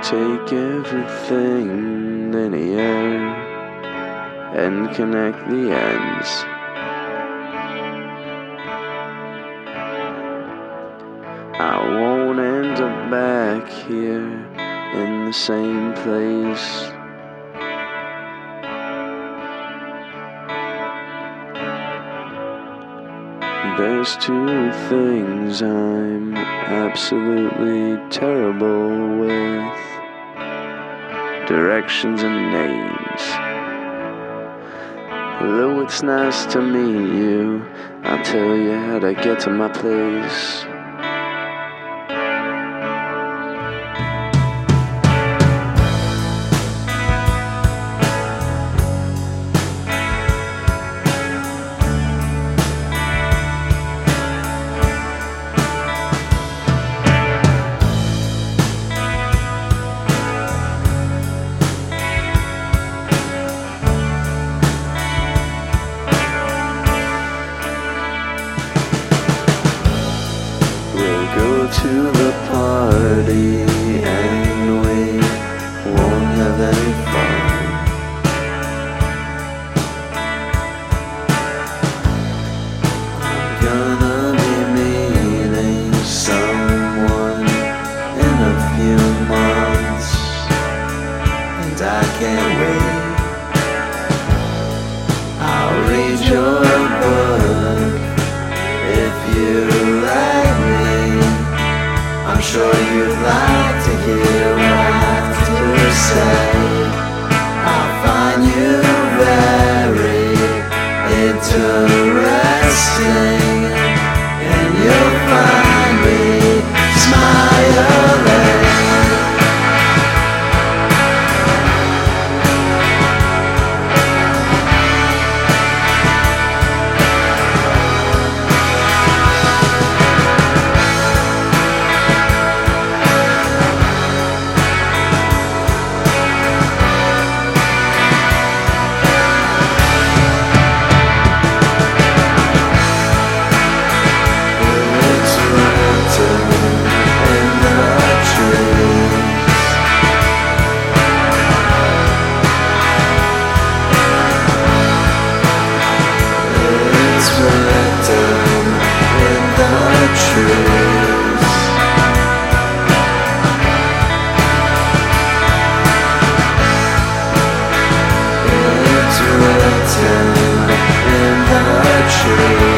take everything linear and connect the ends. I won't end up back here in the same place. There's two things I'm absolutely terrible with: directions and names. Hello, it's nice to meet you. I'll tell you how to get to my place. Go to the party and we won't have any fun. I'm gonna be meeting someone in a few months, and I can't wait. I'll read your book if you like me. I'm sure you'd like to hear what I have to say. I'll find you very interesting, and you'll find me smiling. It's written in the trees.